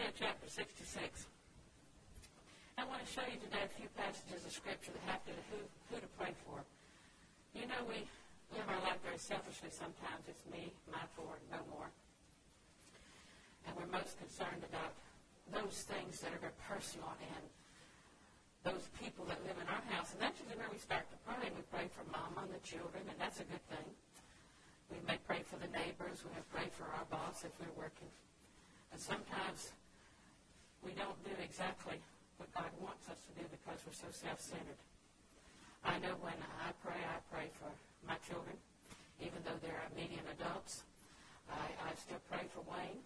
Isaiah chapter 66. I want to show you today a few passages of Scripture that have to do who to pray for. You know, we live our life very selfishly sometimes. It's me, my four, no more. And we're most concerned about those things that are very personal and those people that live in our house. And that's usually where we start to pray. We pray for Mama and the children, and that's a good thing. We may pray for the neighbors. We may pray for our boss if we're working. And sometimes we don't do exactly what God wants us to do because we're so self-centered. I know when I pray for my children, even though they're medium adults. I still pray for Wayne.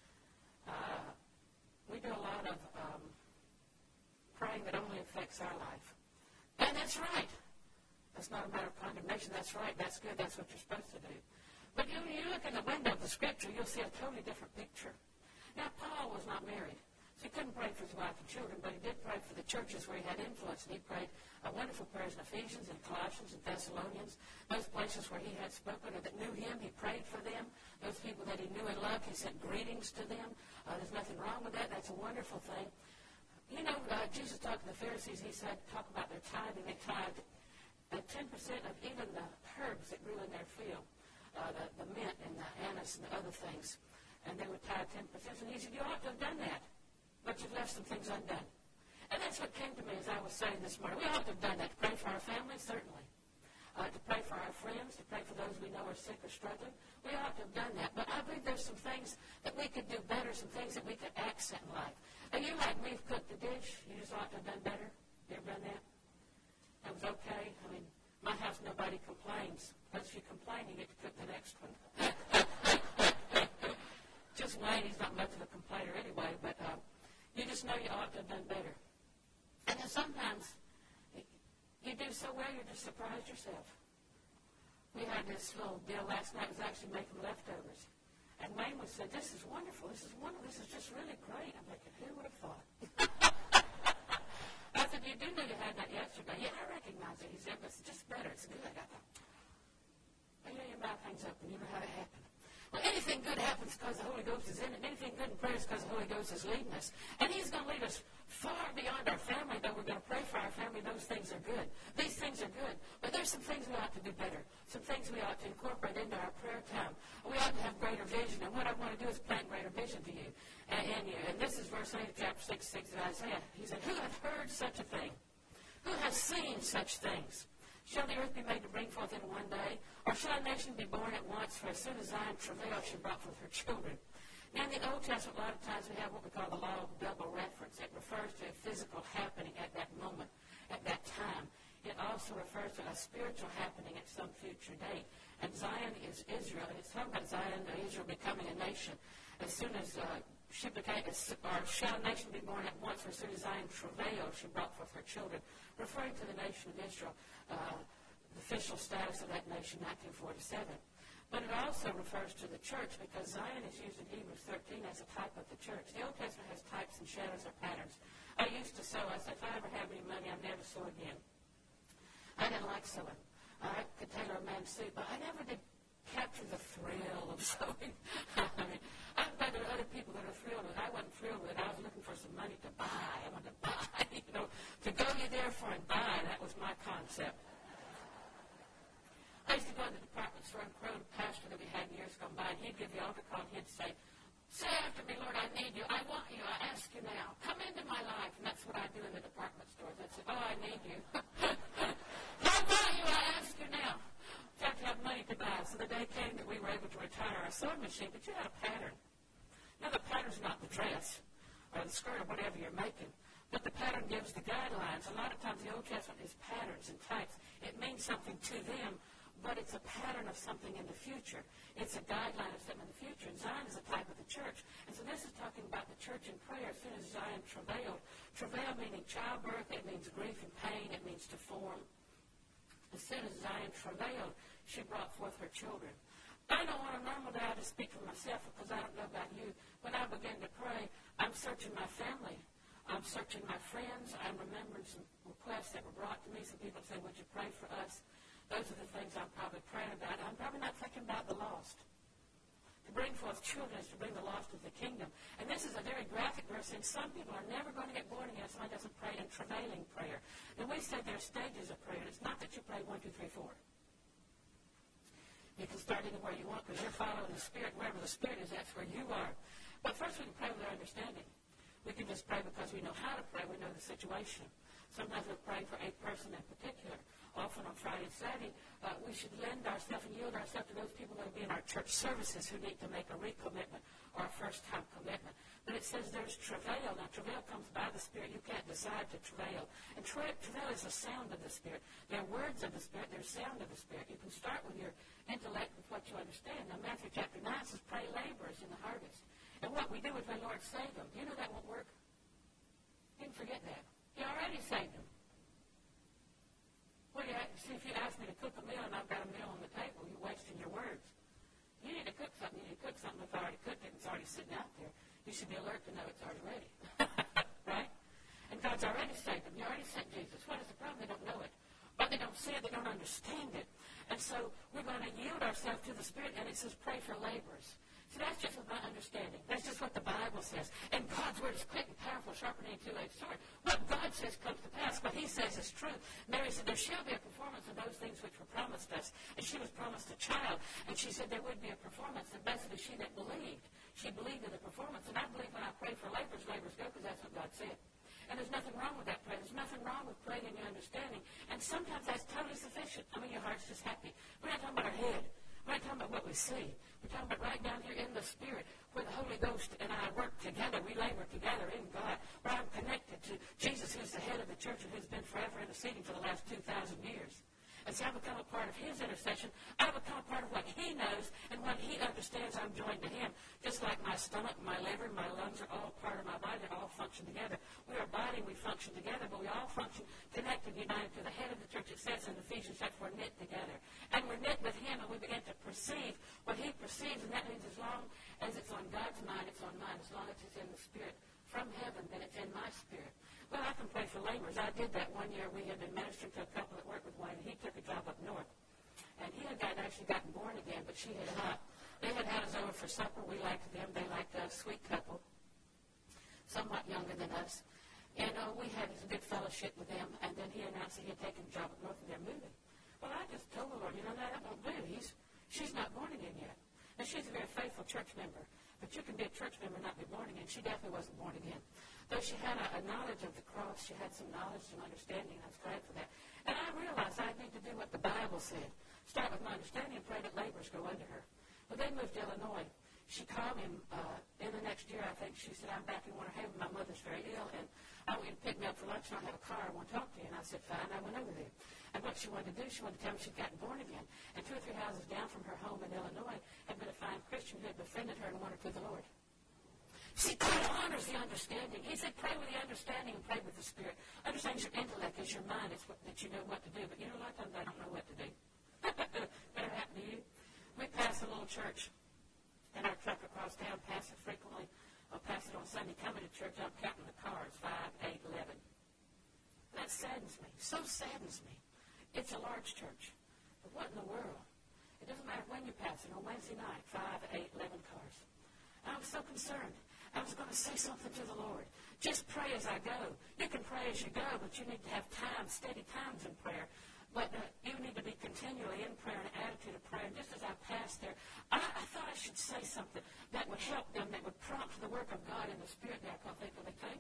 We do a lot of praying that only affects our life. And that's right. That's not a matter of condemnation. That's right. That's good. That's what you're supposed to do. But you look in the window of the Scripture, you'll see a totally different picture. Now, Paul was not married. So he couldn't pray for his wife and children, but he did pray for the churches where he had influence. And he prayed wonderful prayers in Ephesians and Colossians and Thessalonians, those places where he had spoken or that knew him. He prayed for them. Those people that he knew and loved, he sent greetings to them. There's nothing wrong with that. That's a wonderful thing. You know, Jesus talked to the Pharisees. He said, talk about their tithing. They tithed 10% of even the herbs that grew in their field, the mint and the anise and the other things. And they would tithe 10%. And he said, you ought to have done that. But you've left some things undone. And that's what came to me as I was saying this morning. We ought to have done that. To pray for our families, certainly. To pray for our friends, to pray for those we know are sick or struggling. We ought to have done that. But I believe there's some things that we could do better, some things that we could accent in life. And you like me, have cooked the dish. You just ought to have done better. You ever done that? It was okay. I mean, my house, nobody complains. But if you complain, you get to cook the next one. Just Wayne, he's not much of a complainer anyway, but you just know you ought to have done better. And then sometimes you do so well, you're just surprised yourself. We had this little deal last night. It was actually making leftovers. And Wayne would say, this is wonderful. This is wonderful. This is just really great. I'm thinking, who would have thought? I said, you do know you had that yesterday. Yeah, I recognize it. He said, but it's just better. It's good. I thought, well, you know, your mouth hangs up and you know how to happen. Well, anything good happens because the Holy Ghost is in it. Anything good in prayer is because the Holy Ghost is leading us. And He's going to lead us far beyond our family, though we're going to pray for our family. Those things are good. These things are good. But there's some things we ought to do better. Some things we ought to incorporate into our prayer time. We ought to have greater vision. And what I want to do is plant greater vision to you and you. And this is verse 8 of chapter 66 of Isaiah. He said, who hath heard such a thing? Who has seen such things? Shall the earth be made to bring forth in one day? Or shall a nation be born at once? For as soon as Zion travailed, she brought forth her children. Now, in the Old Testament, a lot of times we have what we call the law of double reference. It refers to a physical happening at that moment, at that time. It also refers to a spiritual happening at some future date. And Zion is Israel. It's talking about Zion, Israel becoming a nation. As soon as she became, or shall a nation be born at once? For as soon as Zion travailed, she brought forth her children. Referring to the nation of Israel, the official status of that nation, 1947. But it also refers to the church because Zion is used in Hebrews 13 as a type of the church. The Old Testament has types and shadows or patterns. I used to sew. I said, if I ever have any money, I'll never sew again. I didn't like sewing. I could tailor a man's suit, but I never did capture the thrill of sewing. I mean, I'm glad there are other people that are thrilled with it. I wasn't thrilled with it. I was looking for some money to buy. I wanted to buy, to go you therefore and buy. That was my concept. I used to go to the department store and quote a pastor that we had years gone by, and he'd give the altar call, and he'd say, say after me, Lord, I need you. I want you. I ask you now. Come into my life. And that's what I do in the department stores. I'd say, oh, I need you. I want you. I ask you now. You have to have money to buy. So the day came that we were able to retire our sewing machine, but you had a pattern. Now, the pattern's not the dress or the skirt or whatever you're making, but the pattern gives the guidelines. A lot of times the Old Testament is patterns and types. It means something to them, but it's a pattern of something in the future. It's a guideline of something in the future. And Zion is a type of the church. And so this is talking about the church in prayer. As soon as Zion travailed, travail meaning childbirth, it means grief and pain, it means to form. As soon as Zion travailed, she brought forth her children. I know on a normal day, I just speak for myself because I don't know about you. When I begin to pray, I'm searching my family. I'm searching my friends. I'm remembering some requests that were brought to me. Some people say, would you pray for us? Those are the things I'm probably praying about. I'm probably not thinking about the lost. To bring forth children is to bring the lost to the kingdom. And this this is a very graphic verse, and some people are never going to get born again if somebody doesn't pray in travailing prayer. And we said there are stages of prayer. It's not that you pray 1, 2, 3, 4. You can start anywhere you want because you're following the Spirit. Wherever the Spirit is, that's where you are. But first we can pray with our understanding. We can just pray because we know how to pray. We know the situation. Sometimes we're praying for a person in particular. Often on Friday and Saturday, we should lend ourselves and yield ourselves to those people that will be in our church services who need to make a recommitment or a first-time commitment. But it says there's travail. Now, travail comes by the Spirit. You can't decide to travail. And travail is a sound of the Spirit. There are words of the Spirit. There's sound of the Spirit. You can start with your intellect with what you understand. Now, Matthew chapter 9 says, pray laborers in the harvest. And what we do is when Lord save them. Do you know that won't work? You can forget that. He already saved them. Well, see, if you ask me to cook a meal and I've got a meal on the table, you're wasting your words. You need to cook something. You need to cook something. If I already cooked it and it's already sitting out there, you should be alert to know it's already ready. Right? And God's already saved them. He already sent Jesus. What is the problem? They don't know it. Or they don't see it. They don't understand it. And so we're going to yield ourselves to the Spirit, and it says pray for laborers. So that's just with my understanding. That's just what the Bible says. And God's word is quick and powerful, sharper than a two-edged sword. What God says comes to pass. What he says is true. Mary said, there shall be a performance of those things which were promised us. And she was promised a child. And she said there would be a performance. And basically she that believed. She believed in the performance. And I believe when I pray for laborers, laborers go, because that's what God said. And there's nothing wrong with that prayer. There's nothing wrong with praying in your understanding. And sometimes that's totally sufficient. I mean, your heart's just happy. We're not talking about our head. We're not talking about what we see. We're talking about right down here in the Spirit, where the Holy Ghost and I work together. We labor together in God, where I'm connected to Jesus, who's the head of the church and who's been forever interceding for the last 2,000 years. And so I become a part of his intercession. I become a part of what he knows, and what he understands, I'm joined to him. Just like my stomach, my liver, my lungs are all part of my body. They all function together. We are a body. We function together, but we all function connected, united to the head of the church. It says in Ephesians that we're knit together. And we're knit with him, and we begin to perceive what he perceives, and that means as long as it's on God's mind, it's on mine. As long as it's in the Spirit from heaven, then it's in my spirit. Well, I can pray for laborers. I did that one year. We had been ministering to a couple that worked with Wayne. He took a job up north. And he had actually gotten born again, but she had not. They had us over for supper. We liked them. They liked us. Sweet couple. Somewhat younger than us. And we had a good fellowship with them. And then he announced that he had taken a job up north and they're moving. Well, I just told the Lord, that won't do. She's not born again yet. And she's a very faithful church member. But you can be a church member and not be born again. She definitely wasn't born again. Though she had a knowledge of the cross, she had some knowledge, some understanding. I was glad for that. And I realized I need to do what the Bible said. Start with my understanding and pray that laborers go under her. Well, they moved to Illinois. She called him in the next year, I think. She said, I'm back in Winter Haven. My mother's very ill, and I want you to pick me up for lunch, and I don't have a car. I want to talk to you. And I said, fine. I went over there. And what she wanted to do, she wanted to tell me she'd gotten born again. And 2 or 3 houses down from her home in Illinois had been a fine Christian who had befriended her and won her to the Lord. See, God honors the understanding. He said, pray with the understanding and pray with the Spirit. Understand your intellect is your mind. It's that you know what to do. But a lot of times I don't know what to do. Better happen to you. We pass a little church in our truck across town, pass it frequently. I'll pass it on Sunday. Coming to church, I'm counting the cars, 5, 8, 11. That saddens me. So saddens me. It's a large church. But what in the world? It doesn't matter when you pass it. On Wednesday night, 5, 8, 11 cars. I was so concerned. I was going to say something to the Lord. Just pray as I go. You can pray as you go, but you need to have time, steady times in prayer. But you need to be continually in prayer and an attitude of prayer. And just as I passed there, I thought I should say something that would help them, that would prompt the work of God in the Spirit there. I can't think of anything.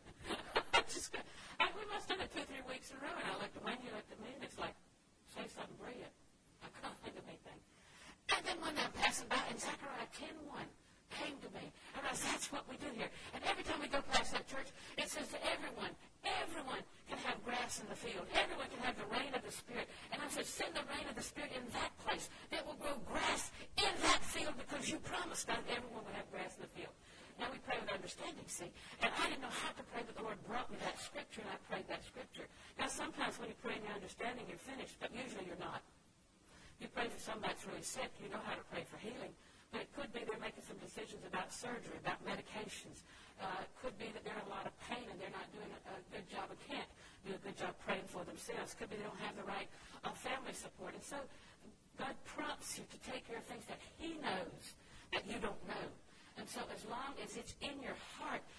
We must have done it 2 or 3 weeks in a row. And I looked at Wayne, he looked at me, and it's like, say something brilliant. I can't think of anything. And then one day I'm passing by, and Zechariah 10:1 came to me. And I said, that's what we do here. And every time we go past that church, it says to everyone can have grass in the field. Everyone can have the rain of the Spirit. And I said, send the rain of the Spirit in that place. That will grow grass in that field because you promised that everyone will have grass in the field. Now we pray with understanding, see. And I didn't know how to pray, but the Lord brought me that scripture, and I prayed that scripture. Now sometimes when you pray in your understanding, you're finished, but usually you're not. You pray for somebody that's really sick, you know how to pray for healing. But it could be they're making some decisions about surgery, about medications. It could be that they're in a lot of pain and they're not doing a good job and can't do a good job praying for themselves. It could be they don't have the right family support. And so God prompts you to take care of things that he knows that you don't know. And so as long as it's in your heart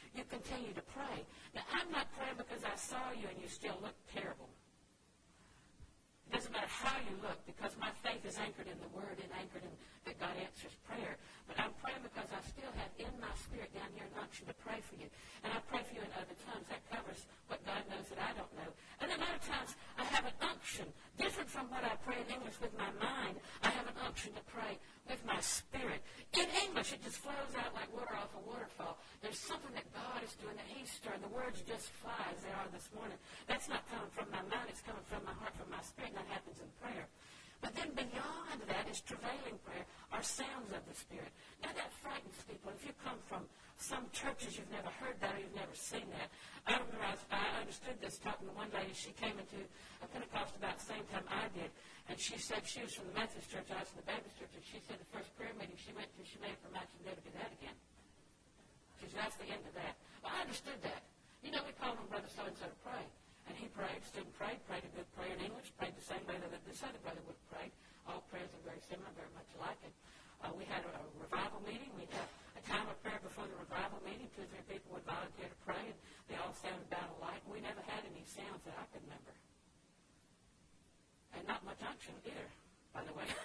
There's something that God is doing, that He's stirring. The words just fly as they are this morning. That's not coming from my mind. It's coming from my heart, from my spirit, and that happens in prayer. But then beyond that is travailing prayer, are sounds of the Spirit. Now that frightens people. If you come from some churches, you've never heard that or you've never seen that. I remember I understood this talking to one lady. She came into a Pentecost about the same time I did, and she said she was from the Methodist church, I was from the Baptist church, and she said the first prayer meeting she went to, she made up her mind she'd never do that again. She said, that's the end of that. Well, I understood that. You know, we called him Brother So-and-so to pray. And he prayed, stood and prayed a good prayer in English, prayed the same way that this other brother would have prayed. All prayers are very similar, very much alike. And we had a revival meeting. We had a time of prayer before the revival meeting. 2 or 3 people would volunteer to pray, and they all sounded about alike. We never had any sounds that I could remember. And not much unction either, by the way.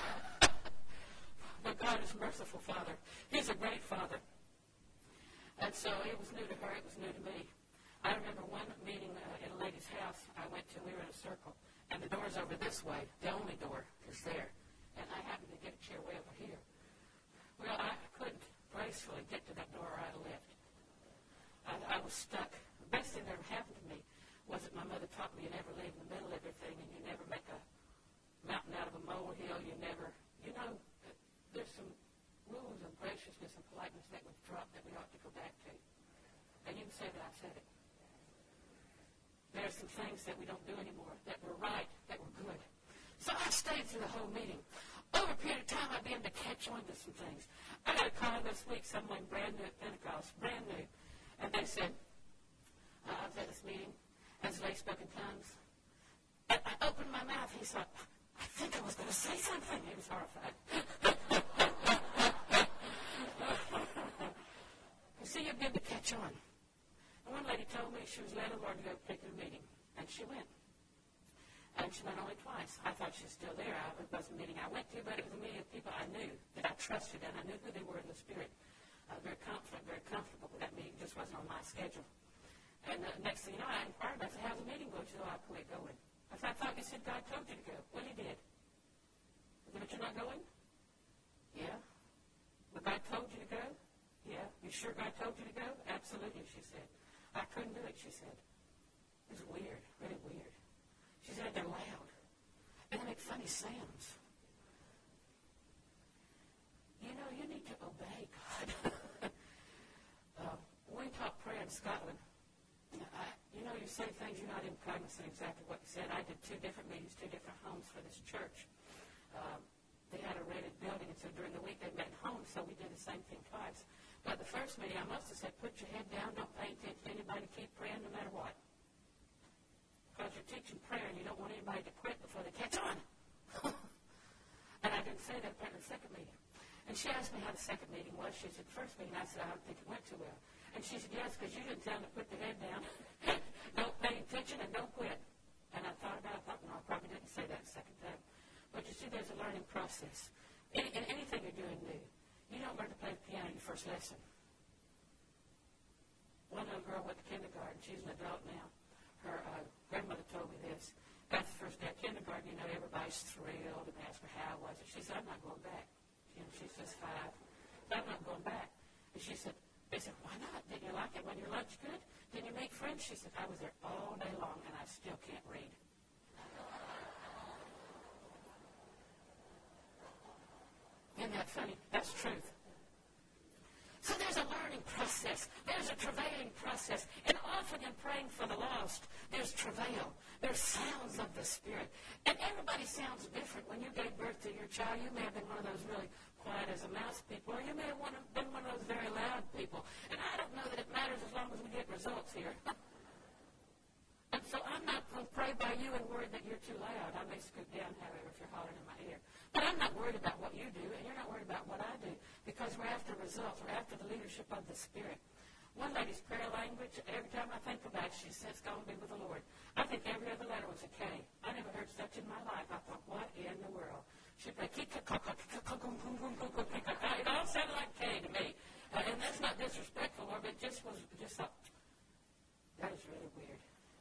But God is merciful Father. He's a great Father. And so it was new to her. It was new to me. I remember one meeting in a lady's house I went to. We were in a circle, and the door's over this way. The only door is there. And I happened to get a chair way over here. Well, I couldn't gracefully get to that door or I'd have left. I was stuck. The best thing that ever happened to me was that my mother taught me you never leave in the middle of everything, and you never make a mountain out of a molehill. You never, there's some rules of graciousness and politeness that we've dropped that we ought to go back to. And you can say that I said it. There are some things that we don't do anymore, that were right, that were good. So I stayed through the whole meeting. Over a period of time, I began to catch on to some things. I got a call this week, someone brand new at Pentecost, brand new. And they said, I was at this meeting, as they spoke in tongues. And I opened my mouth. He thought, I think I was going to say something. He was horrified. You see, you begin to catch on. One lady told me she was led of the Lord to go to a particular meeting, and she went. And she went only twice. I thought she was still there. It wasn't a meeting I went to, but it was a meeting of people I knew, that I trusted, and I knew who they were in the Spirit. Very confident, very comfortable with that meeting. It just wasn't on my schedule. And next thing you know, I inquired, I said, how's the meeting going? She said, I quit going. I said, I thought you said God told you to go. Well, He did. I said, but you're not going? Yeah. But God told you to go? Yeah. You sure God told you to go? Absolutely, she said. I couldn't do it, she said. It was weird, really weird. She said they're loud. And they make funny sounds. You know, you need to obey God. We taught prayer in Scotland. You say things you're not even cognizant exactly what you said. I did 2 different meetings, 2 different homes for this church. They had a rented building, and so during the week they met in homes, so we did the same thing twice. But the first meeting, I must have said, put your head down, don't pay attention to anybody, keep praying no matter what. Because you're teaching prayer and you don't want anybody to quit before they catch on. And I didn't say that apparently the second meeting. And she asked me how the second meeting was. She said, the first meeting, I said, I don't think it went too well. And she said, yes, because you didn't tell them to put their head down, don't pay attention, and don't quit. And I thought about it, no, I probably didn't say that the second time. But you see, there's a learning process. In anything you're doing new, you don't learn to play the piano in your first lesson. One little girl went to kindergarten. She's an adult now. Her grandmother told me this. That's the first day of kindergarten. Everybody's thrilled and asked her how was it. She said, I'm not going back. She's just 5. So I'm not going back. And she said, they said, why not? Didn't you like it? Was your lunch good? Didn't you make friends? She said, I was there all day long and I still can't read. Isn't that funny? That's truth. So there's a learning process. There's a travailing process. And often in praying for the lost, there's travail. There's sounds of the Spirit. And everybody sounds different. When you gave birth to your child, you may have been one of those really quiet as a mouse people, or you may have been one of those very loud people. And I don't know that it matters as long as we get results here. And so I'm not going to pray by you and worry that you're too loud. I may scoot down, however, if you're hollering in my ear. But I'm not worried about what you do, and you're not worried about what I do, because we're after results. We're after the leadership of the Spirit. One lady's prayer language, every time I think about it, she says, go and be with the Lord. I think every other letter was a K. I never heard such in my life. I thought, what in the world? She'd play, it all sounded like K to me. And that's not disrespectful, Lord, but it just thought, that is really weird.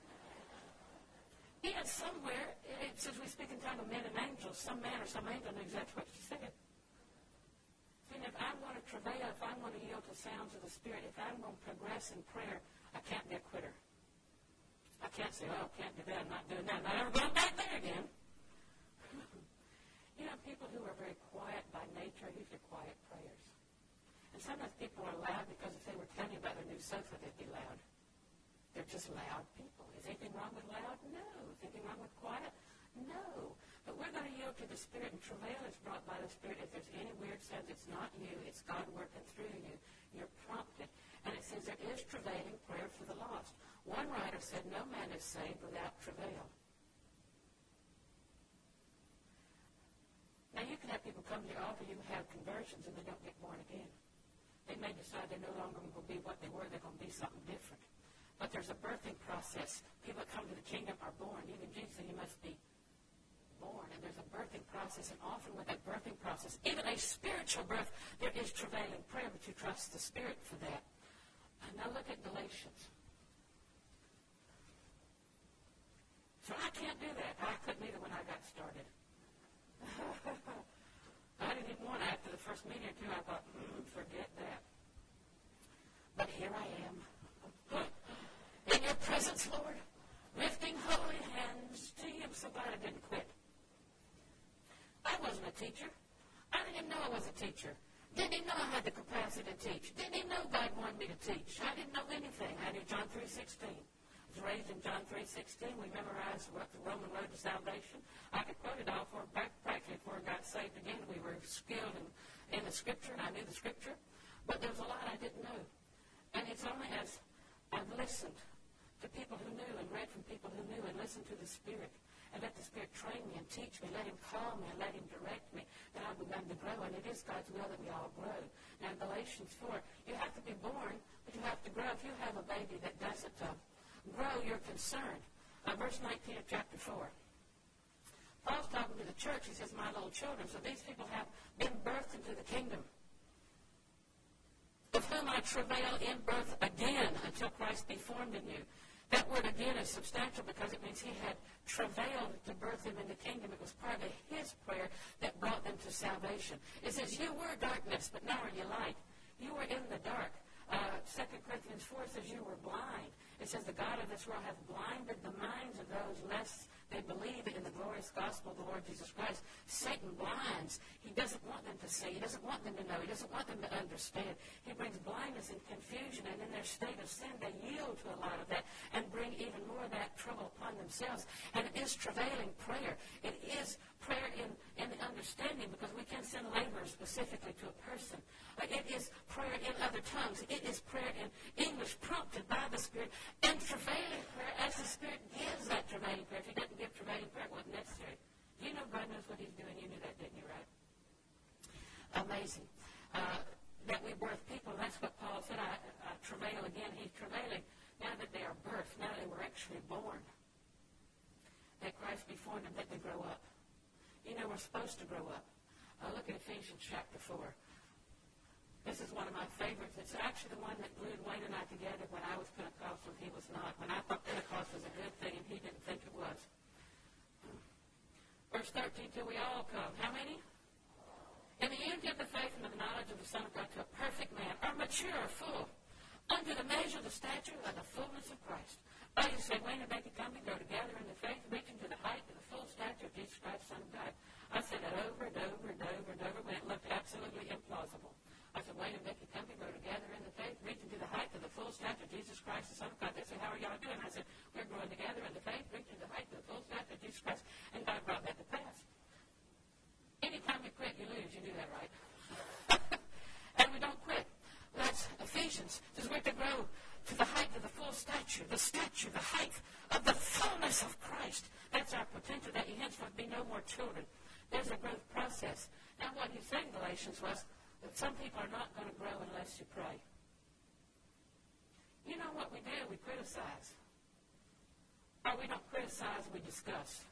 Yet somewhere, it says we speak in tongues of men and angels. Some man or some angel knew exactly what she said. See, if I want to travail, if I'm going to yield to sounds of the Spirit, if I'm going to progress in prayer, I can't be a quitter. I can't say, oh, can't do that, I'm not doing that, I'm not ever going back there again. You know, people who are very quiet by nature are usually quiet prayers. And sometimes people are loud because if they were telling you about their new sofa, they'd be loud. They're just loud people. Is anything wrong with loud? No. Is anything wrong with quiet? No. But we're going to yield to the Spirit, and travail is brought by the Spirit. If there's any weird sense, it's not you, it's God working through you. You're prompted. And it says there is travailing prayer for the lost. One writer said, no man is saved without travail. Now, you can have people come to your altar, you can have conversions, and they don't get born again. They may decide they're no longer going to be what they were, they're going to be something different. But there's a birthing process. People that come to the kingdom are born. Even Jesus said you must be born, and there's a birthing process, and often with that birthing process, even a spiritual birth, there is travailing prayer, but you trust the Spirit for that. Now look at Galatians. So I can't do that. I couldn't either when I got started. I didn't even want to. After the first meeting or two, I thought, forget that. But here I am. In your presence, Lord, lifting holy hands to you. I'm so glad I didn't quit. I wasn't a teacher. I didn't even know I was a teacher. Didn't even know I had the capacity to teach. Didn't even know God wanted me to teach. I didn't know anything. I knew John 3:16. I was raised in John 3:16. We memorized what the Roman road to salvation. I could quote it all for practically before I got saved again. We were skilled in the Scripture, and I knew the Scripture. But there was a lot I didn't know. And it's only as I've listened to people who knew and read from people who knew and listened to the Spirit and let the Spirit train me and teach me, let Him call me and let Him direct me, that I've begun to grow. And it is God's will that we all grow. Now, in Galatians 4, you have to be born, but you have to grow. If you have a baby that doesn't grow, you're concerned. Verse 19 of chapter 4. Paul's talking to the church. He says, my little children. So these people have been birthed into the kingdom, of whom I travail in birth again until Christ be formed in you. That word again is substantial because it means he had travailed to birth him in the kingdom. It was part of his prayer that brought them to salvation. It says, you were darkness, but now are you light. You were in the dark. 2 Corinthians 4 says you were blind. It says the God of this world hath blinded the minds of those lest they believe in the glorious gospel of the Lord Jesus Christ. Satan blinds. He doesn't want them to see. He doesn't want them to know. He doesn't want them to understand. He brings blindness and confusion, and in their state of sin, they yield to a lot of that and bring even more of that trouble upon themselves. And it is travailing prayer. It is prayer in the understanding, because we can send laborers specifically to a person. It is prayer in other tongues. It is prayer in English prompted by the Spirit, and travailing prayer as the Spirit gives that travailing prayer. If He doesn't give travailing prayer, it wasn't necessary. You know God knows what He's doing. You knew that, didn't you, right? Amazing. That we birth people. That's what Paul said. I travail again. He's travailing now that they are birthed, now they were actually born. That Christ be formed and that they grow up. You know, we're supposed to grow up. Look at Ephesians chapter 4. This is one of my favorites. It's actually the one that glued Wayne and I together when I was Pentecostal and he was not. When I thought Pentecost was a good thing and he didn't think it was. Verse 13, till we all come. How many? In the unity of the faith and of the knowledge of the Son of God, to a perfect man, or mature, full, unto the measure of the stature of the fullness of Christ. Oh, you say, Wayne and Becky, come and grow together in the faith, reaching to the height of the full stature of Jesus Christ, Son of God. I said that over and over and over and over when it looked absolutely implausible. I said, Wayne and Becky, come and grow together in the faith, reaching to the height of the full stature of Jesus Christ, the Son of God. They said, how are y'all doing? I said, we're growing together in the faith, reaching to the height of the full stature of Jesus Christ. And God brought that to pass. Anytime you quit, you lose. You do that, right? And we don't quit. That's Ephesians. It says we're to grow to the height of the full stature, the height of the fullness of Christ. That's our potential, that you henceforth be no more children. There's a growth process. Now, what he said in Galatians was that some people are not going to grow unless you pray. You know what we do? We criticize. Or we don't criticize, we discuss.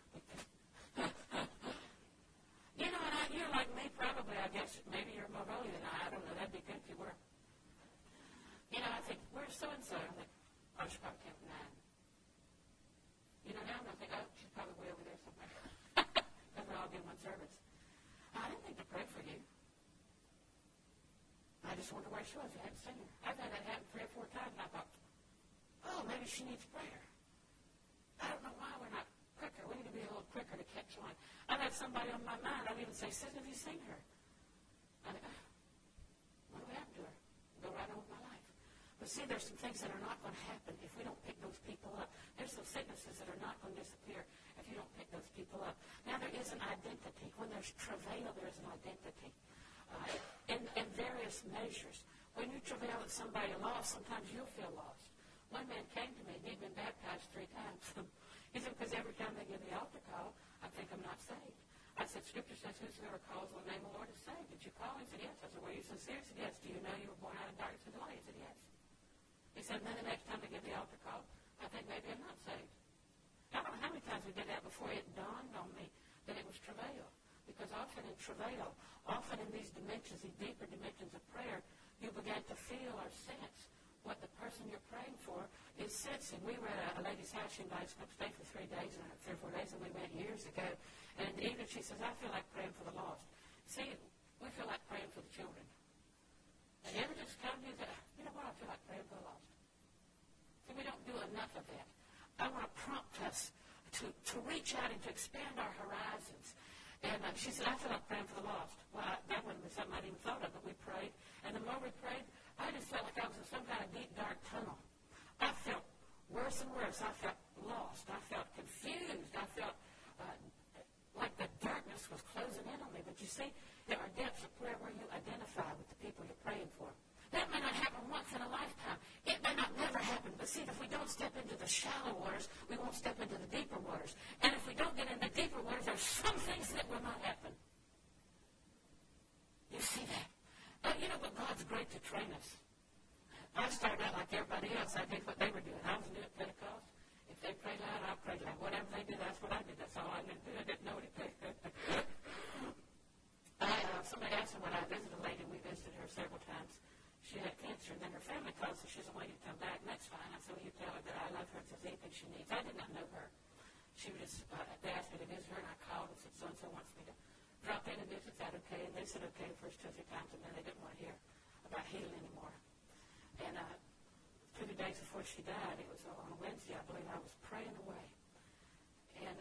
You know, and you're like me probably, I guess. Maybe you're more holy than I don't know. That'd be good if you were. You know, I think, where's so-and-so? I think, oh, she probably came from 9. You know, now I'm going to think, oh, she's probably way over there somewhere. Because we're all doing one service. I didn't think to pray for you. I just wondered where she was. I hadn't seen her. I've had that happen 3 or 4 times, and I thought, oh, maybe she needs prayer. I don't know why we're not quicker. We need to be a little quicker to catch on. I've had somebody on my mind. I'd even say, Susan, have you seen her? I think, what happened to her? Go right on with my life. But see, there's some things that are not going to happen if we don't pick those people up. There's some sicknesses that are not going to disappear if you don't pick those people up. Now, there is an identity. When there's travail, there's an identity in various measures. When you travail at somebody lost, sometimes you'll feel lost. One man came to me, and he'd been baptized 3 times. He said, because every time they give the altar call, I think I'm not saved. I said, Scripture says, whosoever calls on the name of the Lord is saved. Did you call? He said, yes. I said, were you sincere? He said, yes. Do you know you were born out of darkness into light? He said, yes. He said, and then the next time they give the altar call, I think maybe I'm not saved. I don't know how many times we did that before it dawned on me that it was travail. Because often in travail, often in these dimensions, these deeper dimensions of prayer, you begin to feel or sense what the person you're praying for is sensing. We were at a lady's house. She invited us to stay for 3 days, 3 or 4 days, and we went years ago. And in the evening, she says, I feel like praying for the lost. See, we feel like praying for the children. And you ever just come to that, you know what, I feel like praying for the lost. See, we don't do enough of that. I want to prompt us to reach out and to expand our horizons. And she said, I feel like praying for the lost. Well, that wouldn't be something I'd even thought of, but we prayed. And the more we prayed, I just felt like I was in some kind of deep, dark tunnel. I felt worse and worse. I felt lost. I felt confused. I felt like the darkness was closing in on me. But you see, there are depths of prayer where you identify with the people you're praying for. That may not happen once in a lifetime. It may not never happen. But see, if we don't step into the shallow waters, we won't step into the deeper waters. And if we don't get in the deeper waters, there's some things that will not happen. You see that? You know what? God's great to train us. I started out like everybody else. I did what they were doing. I was new at Pentecost. If they prayed loud, I prayed loud. Whatever they did, that's what I did. That's all I knew to do. I didn't know what it took. Somebody asked me when I visited a lady. We visited her several times. She had cancer, and then her family calls her. She doesn't want you to come back, and that's fine. I said, well, you tell her that I love her if there's anything she needs. I did not know her. She was just, they asked me to visit her, and I called and said, so-and-so wants me to drop in and visit. Is that okay? And they said okay the first 2 or 3 times, and then they didn't want to hear about healing anymore. And 2 days before she died, it was on a Wednesday, I believe, I was praying away. And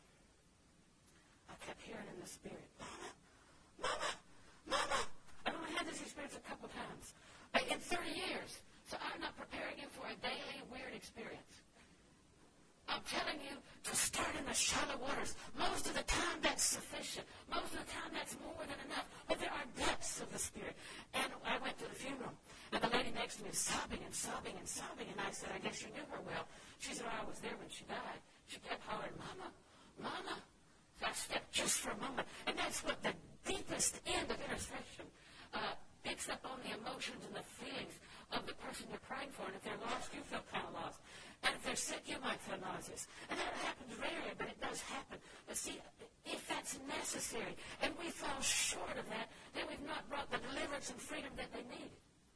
I kept hearing in the spirit, Mama, Mama. I've only had this experience a couple times in 30 years. So I'm not preparing you for a daily weird experience. I'm telling you to start in the shallow waters. Most of the time that's sufficient. Most of the time that's more than enough. But there are depths of the Spirit. And I went to the funeral, and the lady next to me was sobbing and sobbing and sobbing. And I said, I guess you knew her well. She said, oh, I was there when she died. She kept hollering, Mama, Mama. So I stepped just for a moment. And that's what the deepest end of intercession picks up on the emotions and the feelings of the person you're praying for. And if they're lost, you feel kind of lost. And if they're sick, you might feel nauseous. And that happens rarely, but it does happen. But see, if that's necessary, and we fall short of that, then we've not brought the deliverance and freedom that they need.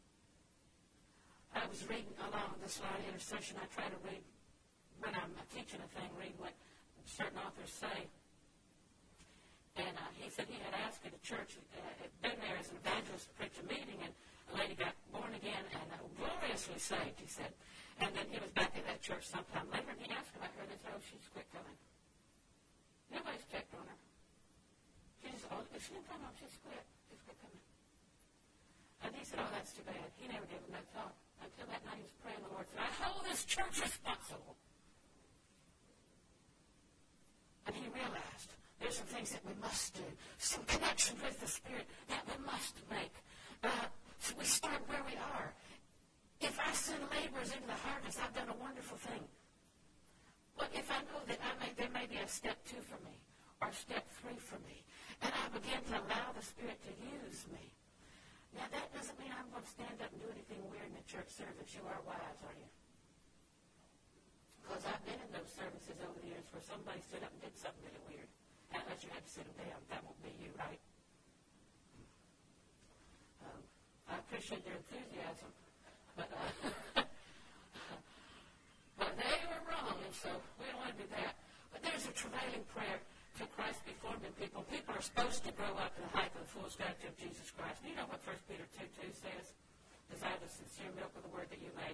I was reading along this line of intercession. I try to read, when I'm teaching a thing, read what certain authors say. And he said he had asked at a church, had been there as an evangelist to preach a meeting, and a lady got born again and gloriously saved, he said. And then he was back at that church sometime later, and he asked about her, and they said, oh, she's quit coming. Nobody's checked on her. She just, oh, she didn't come up, she's quit. She's quit coming. And he said, oh, that's too bad. He never gave him that thought. Until that night he was praying, the Lord said, I hold this church responsible. And he realized there's some things that we must do, some connection with the Spirit that we must make. So we start where we are. If I send laborers into the harvest, I've done a wonderful thing. But if I know that there may be a step 2 for me, or step 3 for me, and I begin to allow the Spirit to use me. Now, that doesn't mean I'm going to stand up and do anything weird in the church service. You are wise, are you? Because I've been in those services over the years where somebody stood up and did something really weird. Unless you had to sit them down. That won't be you, right? I appreciate their enthusiasm. But they were wrong, and so we don't want to do that. But there's a travailing prayer to Christ be formed in people. People are supposed to grow up to the height of the full stature of Jesus Christ. Do you know what 1 Peter 2:2 says? desire the sincere milk of the word that you may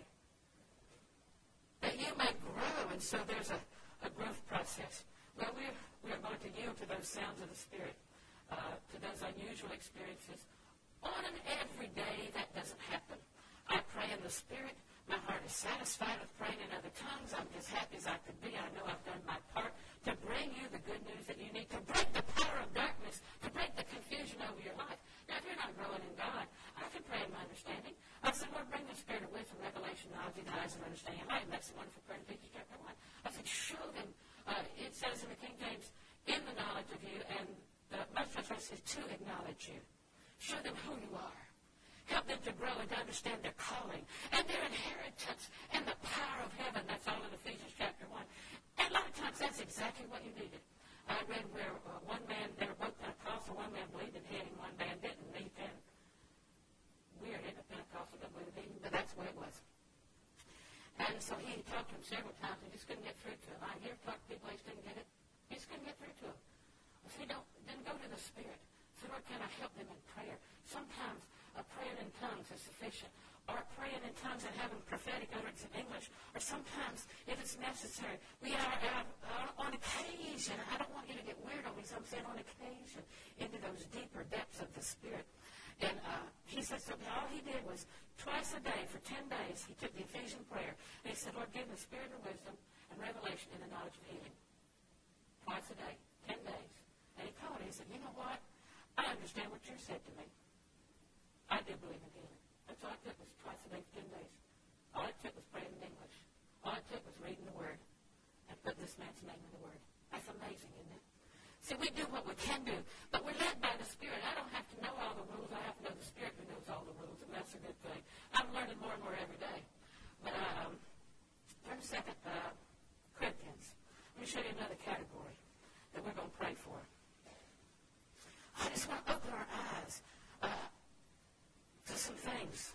grow. And so there's a growth process. Well, we're going to yield to those sounds of the Spirit, to those unusual experiences. On an everyday, that doesn't happen. I pray in the Spirit. My heart is satisfied with praying in other tongues. I'm as happy as I could be. I know I've done my part to bring you the good news that you need, to break the power of darkness, to break the confusion over your life. Now, if you're not growing in God, I can pray in my understanding. I said, Lord, bring the spirit of wisdom, revelation, knowledge, and eyes of understanding. I that's the wonderful prayer in Ephesians chapter 1. I said, show them. It says in the King James, in the knowledge of you, and the most translation says to acknowledge you. Show them who you are. Help them to grow and to understand their calling and their inheritance and the power of heaven. That's all in Ephesians chapter 1. And a lot of times that's exactly what you needed. I read where one man, they were both Pentecostal, one man believed in healing, one man didn't. Weird, isn't it? Pentecostal doesn't believe in healing, but that's the way it was. And so he talked to him several times and just couldn't get through to him. I hear talk to people, he just didn't get it. He just couldn't get through to him. So then go to the Spirit. So Lord, can I help them in prayer? Sometimes praying in tongues is sufficient, or praying in tongues and having prophetic utterance in English, or sometimes, if it's necessary, we are on occasion, I don't want you to get weird on me, so I'm saying on occasion, into those deeper depths of the Spirit. And he said, so all he did was twice a day for 10 days, he took the Ephesian prayer, and he said, Lord, give me the spirit of wisdom and revelation in the knowledge of healing. Twice a day, 10 days. And he called it, he said, you know what? I understand what you said to me. I did believe in healing. That's all it took was twice a day for 10 days. All it took was praying in English. All it took was reading the Word and put this man's name in the Word. That's amazing, isn't it? See, we do what we can do, but we're led by the Spirit. I don't have to know all the rules. I have to know the Spirit who knows all the rules, and that's a good thing. I'm learning more and more every day. But turn to 2 Corinthians. Let me show you another category that we're going to pray for. I just want to open our eyes to some things.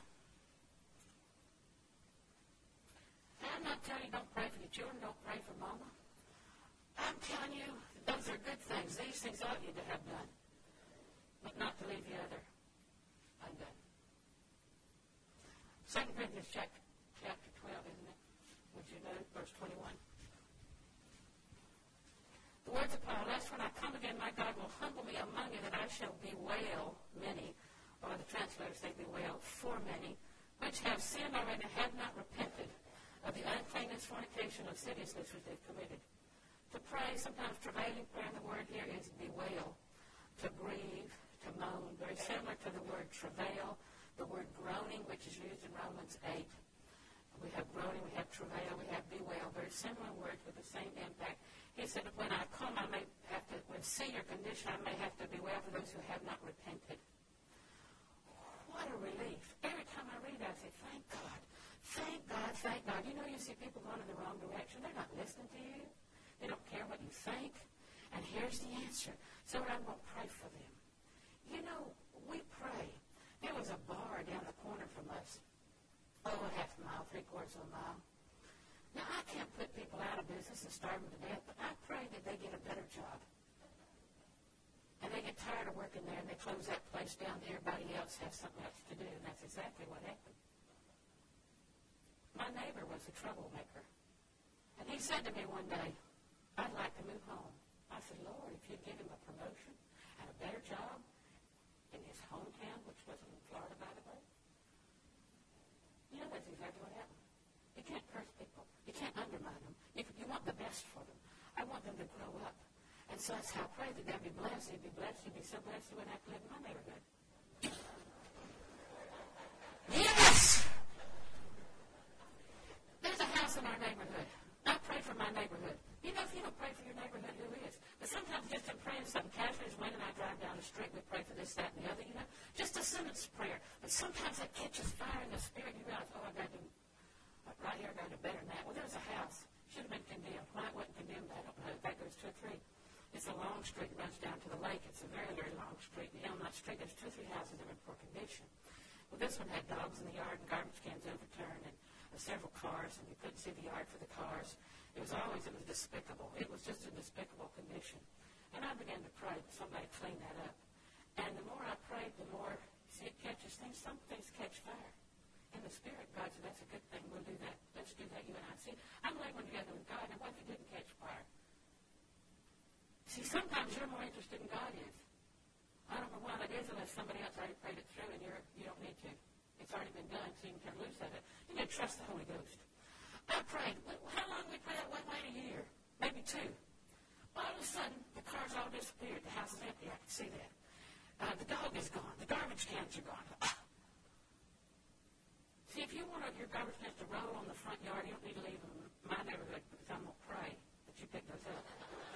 Now, I'm not telling you don't pray for your children, don't pray for mama. I'm telling you those are good things. These things ought you to have done, but not to leave the other undone. 2 Corinthians chapter 12, isn't it? Would you know, verse 21. The words of Paul, lest when I come again, my God will humble me among you, that I shall bewail many, or the translators say bewail for many, which have sinned already and have not repented of the uncleanness, fornication, lasciviousness which they've committed. To pray, sometimes travailing prayer in the word here is bewail, to grieve, to moan, very similar to the word travail, the word groaning, which is used in Romans 8. We have groaning, we have travail, we have bewail, very similar words with the same impact. He said, when I come, I may have to, when see your condition, I may have to bewail for those who have not repented. What a relief. Every time I read that, I say, thank God. Thank God, thank God. You know, you see people going in the wrong direction. They're not listening to you. They don't care what you think. And here's the answer. So I'm going to pray for them. You know, we pray. There was a bar down the corner from us. Oh, a half a mile, 3/4 of a mile. Now, I can't put people out of business and starve them to death, but I pray that they get a better job. And they get tired of working there, and they close that place down. Everybody else has something else to do, and that's exactly what happened. My neighbor was a troublemaker. And he said to me one day, I'd like to move home. I said, Lord, if you'd give him a promotion and a better job in his hometown, which wasn't in Florida, by the way. You know, that's exactly what happened. You can't curse people. You can't undermine them. You want the best for them. I want them to grow up. And so that's how I pray that they'll be blessed. They'd be blessed. You'd be so blessed you wouldn't have to live in my neighborhood. Yes! There's a house in our neighborhood. I pray for my neighborhood. You know, if you don't pray for your neighborhood, who is? But sometimes just in praying something casual, as Wayne and I drive down the street, we pray for this, that, and the other, you know. Just a sentence prayer. But sometimes it catches fire in the spirit. You realize, oh, I got to do right here, I got to do better than that. Well, there's a house. Should have been condemned. Why it wasn't condemned, I don't know. That goes 2 or 3. It's a long street that runs down to the lake. It's a very, very long street. And on that street, there's 2 or 3 houses that are in poor condition. Well, this one had dogs in the yard and garbage cans overturned and several cars, and you couldn't see the yard for the cars. It was despicable. It was just a despicable condition. And I began to pray that somebody clean that up. And the more I prayed, the more, see, it catches things. Some things catch fire. in the Spirit, God said, that's a good thing. We'll do that. Let's do that, you and I. See, I'm laboring together with God. And what if you didn't catch fire? See, sometimes you're more interested in God is. I don't know why that is unless somebody else already prayed it through and you don't need to. It's already been done, so you can turn loose of it. You need to trust the Holy Ghost. I prayed. How long did we pray that one way in a year? Maybe 2. All of a sudden, the cars all disappeared. The house is empty. I can see that. The dog is gone. The garbage cans are gone. See, if you want your garbage cans to roll on the front yard, you don't need to leave them in my neighborhood because I'm going to pray that you pick those up.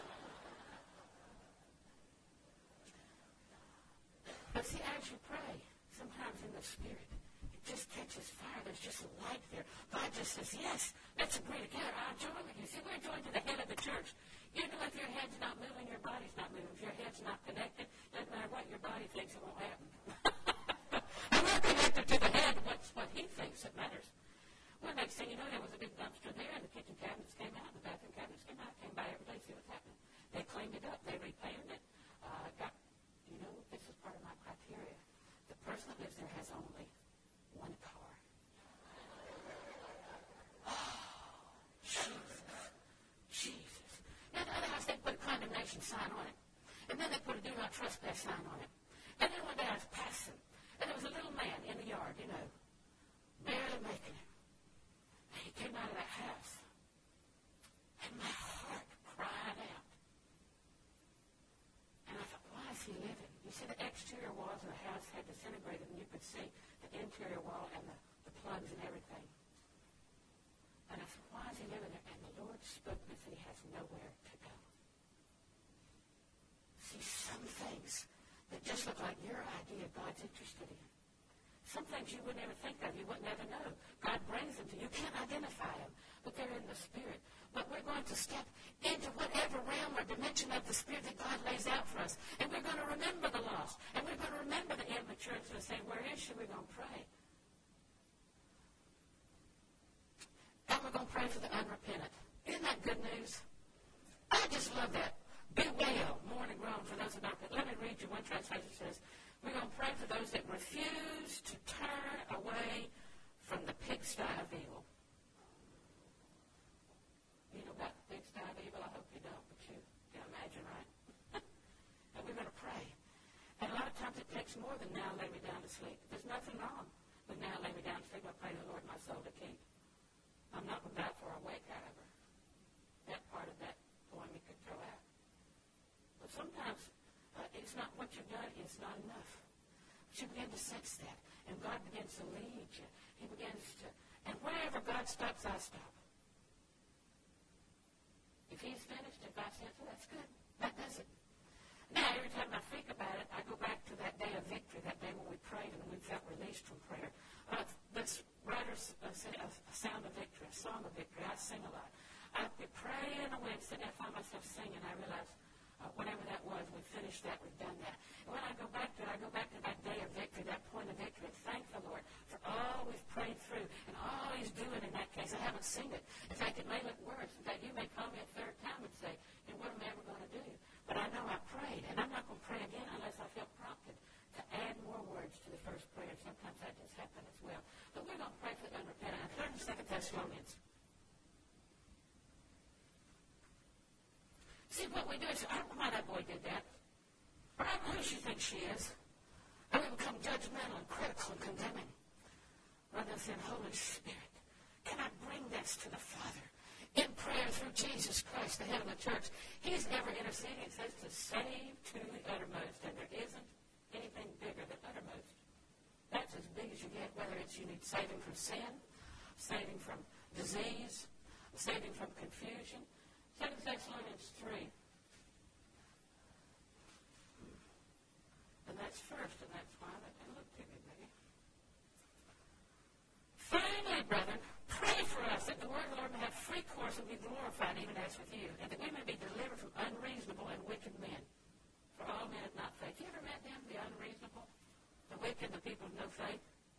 But see, as you pray, sometimes in the Spirit, it just catches fire. There's just a light there. God just says, yes, let's agree together. I'll join with you. See, we're joined to the head of the church. You know, if your head's not moving, your body's not moving. If your head's not connected, doesn't matter what your body thinks, it won't happen. And we're connected to the head. What's what he thinks that matters. Well, next thing you know, there was a big dumpster there, and the kitchen cabinets came out, the bathroom cabinets came out. Came by every day to see what's happening. They cleaned it up. They repainted it. This is part of my criteria. The person that lives there has only one car. Oh, Jesus. Now, the other house, they put a condemnation sign on it. And then they put a do not trespass sign on it. And then one day I was passing, and there was a little man in the yard, barely making it. And he came out of that house, and my heart cried out. And I thought, why is he living? You see, the exterior walls of the house had disintegrated, and you could see the interior wall and the plugs and everything. And I said, why is he living there? And the Lord spoke to me and said, he has nowhere to go. See, some things that just look like your idea God's interested in. Some things you would never think of, you would never know. God brings them to you. You can't identify them, but they're in the Spirit. But we're going to step into whatever realm or dimension of the Spirit that God lays out for us. And we're going to remember the lost. And we're going to remember the immature. And say, where is she? We're going to pray. And we're going to pray for the unrepentant. Isn't that good news? I just love that. Bewail, mourn and groan for those who don't. Let me read you one translation says, we're going to pray for those that refuse to turn away from the pigsty of evil. You know about the pigsty of evil? I hope you don't, but you can imagine, right? And we're going to pray. And a lot of times it takes more than now lay me down to sleep. There's nothing wrong with now lay me down to sleep. I pray the Lord my soul to keep. I'm not going to die for a wake, however. That part of that poem you could throw out. But sometimes it's not what you've done, it's not enough. But you begin to sense that, and God begins to lead you. He begins to, and wherever God stops, I stop. If He's finished, if I said so, that's good. That does it. Now, every time I think about it, I go back to that day of victory, that day when we prayed and we felt released from prayer. This writers say a sound of victory, a song of victory. I sing a lot. I'd be praying and Wednesday, and I find myself singing. I realize whatever that was, we finished that, we've done that. And when I go back to it, I go back to that day of victory, that point of victory, and thank the Lord for all we've prayed through and all He's doing in that case. I haven't seen it. In fact, it may look worse. In fact, you may call me a third time and say, what am I ever going to do? But I know I prayed, and I'm not going to pray again unless I feel prompted to add more words to the first prayer. Sometimes that does happen as well. But we're going to pray for the unrepentant. I turn to 2 Thessalonians. See, what we do is, I don't know why that boy did that. Or I don't know who she thinks she is. And we become judgmental and critical and condemning. Rather than saying, Holy Spirit, can I bring this to the Father in prayer through Jesus Christ, the head of the church? He's ever interceding. It says to save to the uttermost. And there isn't anything bigger than uttermost. That's as big as you get, whether it's you need saving from sin, saving from disease, saving from confusion. 2 Thessalonians 3. And that's first, and that's why that can look to me, maybe. Finally, brethren, pray for us that the word of the Lord may have free course and be glorified even as with you, and that we may be delivered from unreasonable and wicked men. For all men have not faith. You ever met them, the unreasonable, the wicked, the people of no faith?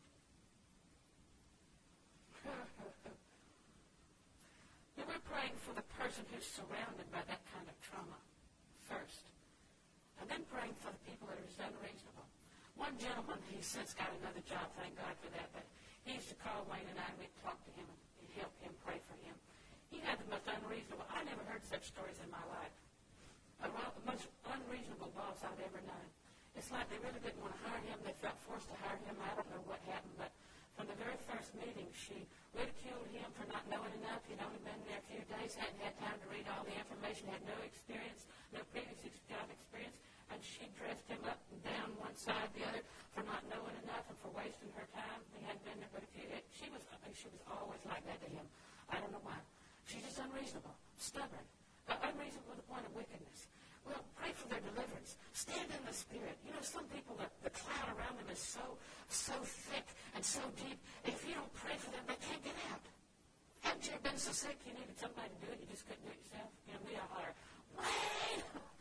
We're praying for the person who's surrounded by that kind of trauma first. And then praying for the people that are just unreasonable. One gentleman, he's since got another job, thank God for that, but He used to call Wayne and I, and we'd talk to him and help him, pray for him. He had the most unreasonable, I never heard such stories in my life. The most unreasonable boss I've ever known. It's like they really didn't want to hire him. They felt forced to hire him. I don't know what happened, but from the very first meeting, she ridiculed him for not knowing enough. He'd only been there a few days, hadn't had time to read all the information, had no experience, no previous job experience, and she dressed him up and down one side, the other, for not knowing enough and for wasting her time. He hadn't been there but a few days. She was always like that to him. I don't know why. She's just unreasonable, stubborn, unreasonable to the point of wickedness. Well, pray for their deliverance. Stand in the Spirit. You know, some people, the cloud around them is so thick and so deep, if you don't pray for them, they can't get out. Haven't you ever been so sick you needed somebody to do it, you just couldn't do it yourself? You know, we all holler, Wayne!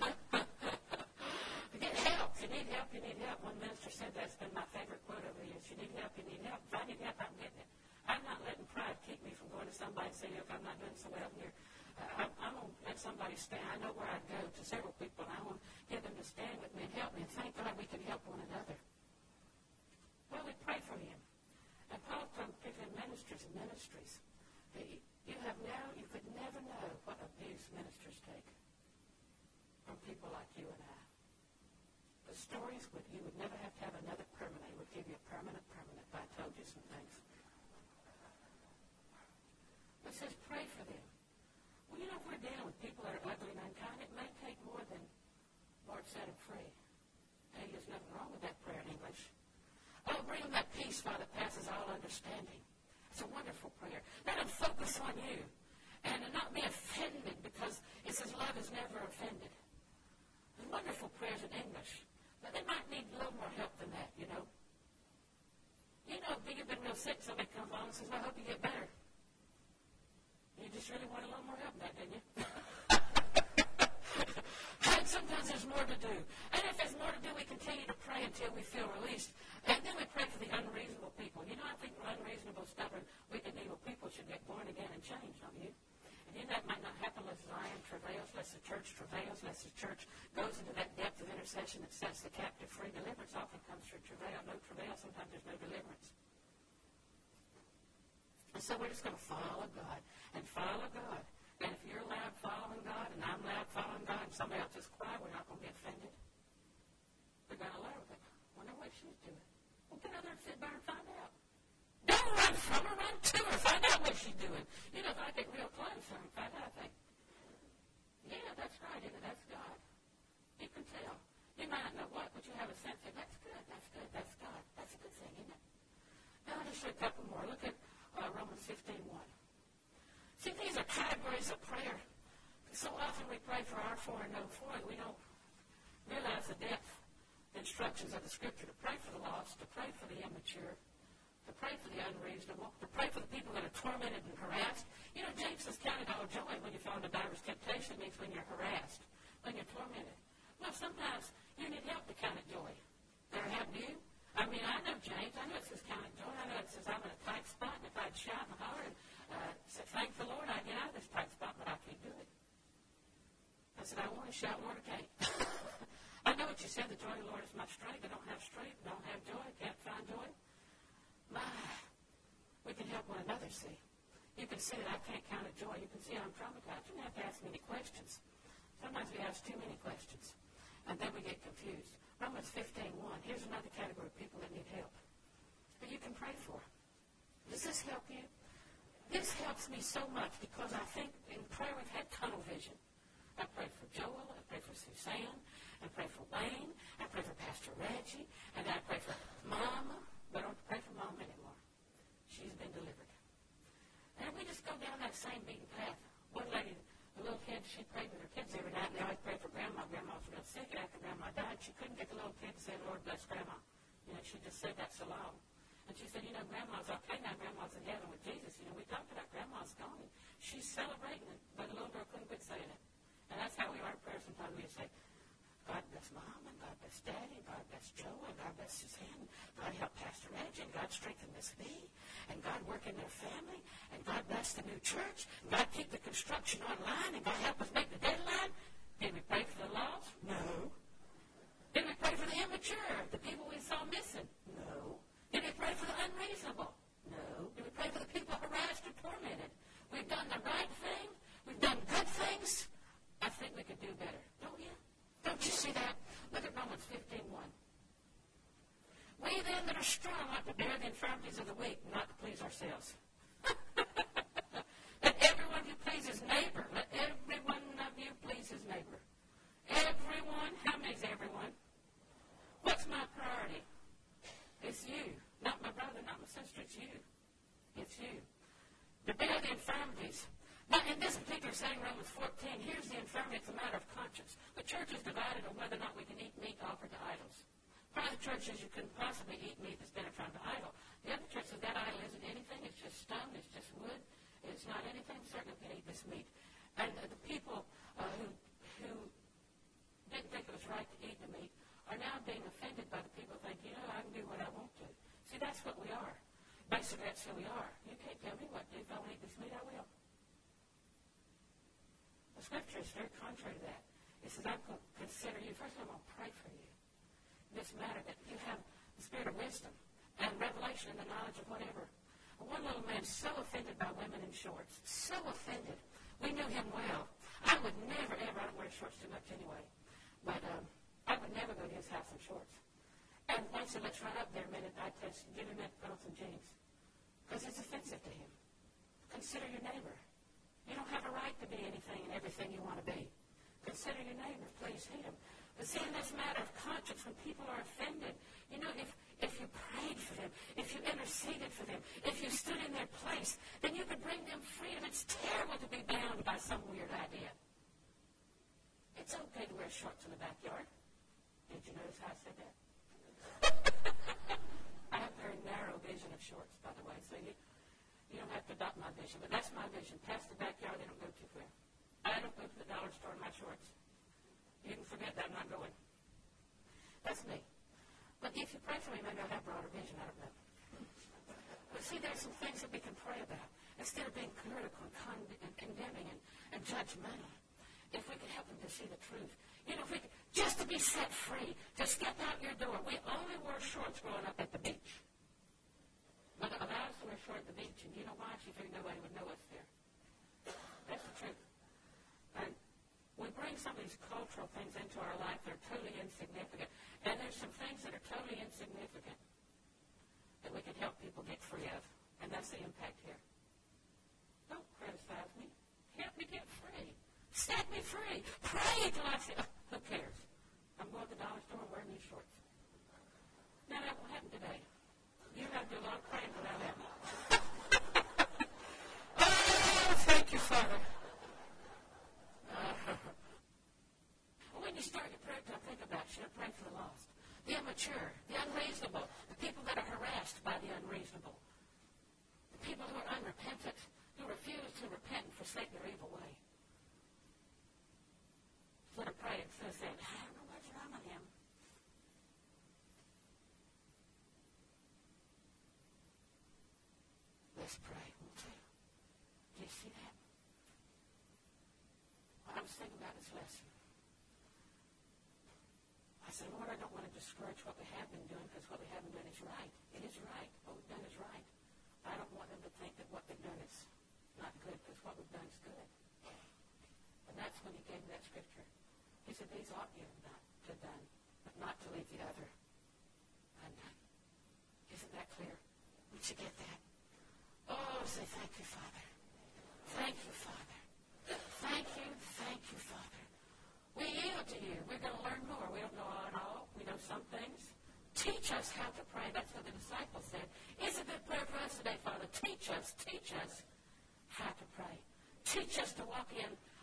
Get help. If you need help, you need help. One minister said that's been my favorite quote over the years. You need help, you need help. If I need help, I'm getting it. I'm not letting pride keep me from going to somebody and saying, look, I'm not doing so well here. I'm going to let somebody stand. I know where I go to several people, and I want to get them to stand with me and help me. And thank God we can help one another. Well, we pray for him. And Paul told particularly ministers and ministries. You could never know what abuse ministers take from people like you and I. The stories you would never have to have another permanent. It would give you a permanent if I told you some things. It says pray for them. Well, you know, if we're dealing with people that are ugly and unkind, it may take more than Lord set them free. Hey, there's nothing wrong with that prayer in English. Oh, bring them that peace, Father, that passes all understanding. It's a wonderful prayer. Let them focus on you and not be offended, because it says love is never offended. There's wonderful prayers in English, but they might need a little more help than that, you know. You know, if you've been real sick, somebody comes along and says, well, I hope you get better. You just really want a little more help than that, didn't you? And sometimes there's more to do. And if there's more to do, we continue to pray until we feel released. And then we pray for the unreasonable people. You know, I think unreasonable, stubborn, wicked, evil people should get born again and changed, don't you? And you know, that might not happen unless Zion travails, unless the church travails, unless the church goes into that depth of intercession that sets the captive free. Deliverance often comes through travail. No travail, sometimes there's no deliverance. And so we're just going to follow God and follow God. And if you're loud following God and I'm loud following God and somebody else is quiet, we're not going to be offended. We're going to learn with it. Wonder what she's doing. Well, get out there and sit there and find out. Don't run from her, run to her. Find out what she's doing. You know, if I get real close, I can find out, I think, yeah, that's right, isn't it? That's God. You can tell. You might not know what, but you have a sense of, that's good, that's good, that's God. That's a good thing, isn't it? Now, I'll just show a couple more. Look at Romans 15:1. See, these are categories of prayer. So often we pray for our for and no for. We don't realize the depth, the instructions of the Scripture to pray for the lost, to pray for the immature, to pray for the unreasonable, to pray for the people that are tormented and harassed. You know, James says, count it all joy when you fall into diverse temptation. It means when you're harassed, when you're tormented. Well, sometimes you need help to count it joy. Ever happen to you? I mean, I know James. I know it says count it joy. I know it says I'm in a tight spot, and if I'd shout and holler and say, thank the Lord, I'd get out of this tight spot, but I can't do it. I said, I want to shout, Lord, I can't. I know what you said, the joy of the Lord is my strength. I don't have strength, don't have joy, can't find joy. We can help one another, see. You can see that I can't count it joy. You can see I'm traumatized. You don't have to ask many questions. Sometimes we ask too many questions, and then we get confused. Romans 15:1. Here's another category of people that need help that you can pray for. Does this help you? This helps me so much because I think in prayer we've had tunnel vision. I pray for Joel, I pray for Suzanne, I pray for Wayne, I pray for Pastor Reggie, and I pray for Mama. But I don't pray for Mom anymore. She's been delivered. And we just go down that same beaten path. One lady, the little kid, she prayed with her kids every night, and they always prayed for Grandma. Grandma was real sick, and after Grandma died, she couldn't get the little kid to say, Lord bless Grandma. You know, she just said that so long. And she said, you know, Grandma's okay now. Grandma's in heaven with Jesus. You know, we talked about Grandma's gone. And she's celebrating it, but the little girl couldn't quit saying it. And that's how we are in prayer. Sometimes we say, God bless Mom, and God bless Daddy, and God bless Joe, and God bless Suzanne, God help Pastor Reggie, and God strengthen Miss V, and God work in their family, and God bless the new church, and God keep the construction online, and God help us make the deadline. Did we pray for the lost? No. Did we pray for the immature, the people we saw missing? No. Did we pray for the unreasonable? No. Do we pray for the people harassed or tormented? We've done the right thing. We've done good things. I think we could do better. Don't you? Don't you see that? Look at Romans 15:1. We then that are strong ought to bear the infirmities of the weak, not to please ourselves. Let everyone who pleases neighbor, let every one of you please his neighbor. Everyone, how many is everyone? What's my priority? It's you. Not my brother, not my sister, it's you. It's you. To bear the infirmities. Now, in this particular setting, Romans 14, here's the infirmity. It's a matter of conscience. The church is divided on whether or not we can eat meat offered to idols. Part of the church says you couldn't possibly eat meat that's been in front of the idol. The other church says that idol isn't anything. It's just stone. It's just wood. It's not anything. Certainly can eat this meat. And the people who didn't think it was right to eat the meat are now being offended by the people thinking, I can do what I want to. See, that's what we are. Basically, that's who we are. You can't tell me what to do. If I want to eat this meat, I will. The scripture is very contrary to that. It says, I'm going to consider you. First, I'm going to pray for you. This matter that you have the spirit of wisdom and revelation and the knowledge of whatever. One little man so offended by women in shorts. So offended. We knew him well. I would never, ever, I don't wear shorts too much anyway, but I would never go to his house in shorts. And I said, let's run up there a minute. I just give him a put on some jeans. Because it's offensive to him. Consider your neighbor. You don't have a right to be anything and everything you want to be. Consider your neighbor. Please him. But see, in this matter of conscience, when people are offended, you know, if you prayed for them, if you interceded for them, if you stood in their place, then you could bring them freedom. It's terrible to be bound by some weird idea. It's okay to wear shorts in the backyard. Did you notice how I said that? I have a very narrow vision of shorts, by the way, so you don't have to adopt my vision, but that's my vision. Past the backyard, they don't go too far. I don't go to the dollar store in my shorts. You can forget that. I'm not going. That's me. But if you pray for me, maybe I'll have broader vision. I don't know. But see, there's some things that we can pray about. Instead of being critical and condemning and judgmental, if we could help them to see the truth. You know, if we could, just to be set free, to step out your door. We only wore shorts growing up at the beach. Mother allowed us to wear shorts at the beach. And you know why? She figured nobody would know us there. That's the truth. And we bring some of these cultural things into our life that are totally insignificant. And there's some things that are totally insignificant that we can help people get free of. And that's the impact here. Don't criticize me. Help me get free. Set me free. Pray till I say, who cares? I'm going to the dollar store and wearing these shorts. Now, that will happen today. You have to do a lot of praying for that to happen. Oh, thank you, Father. When you start your prayer time, think about it. You should pray for the lost, the immature, the unreasonable, the people that are harassed by the unreasonable, the people who are unrepentant, who refuse to repent and forsake their evil way. Instead of praying, instead of saying, I don't know what's wrong with him. Let's pray, won't we? Do you see that? When I was thinking about this lesson, I said, Lord, I don't want to discourage what we have been doing because what we have been doing is right. It is right. What we've done is right. I don't want them to think that what they've done is not good because what we've done is good. And that's when he gave me that scripture. He said, these ought you not to have done, but not to leave the other undone. Isn't that clear? Would you get that? Oh, say thank you, Father. Thank you, Father. Thank you, Father. We yield to you. We're going to learn more. We don't know all. We know some things. Teach us how to pray. That's what the disciples said. It's a good prayer for us today, Father. Teach us how to pray. Teach us to walk in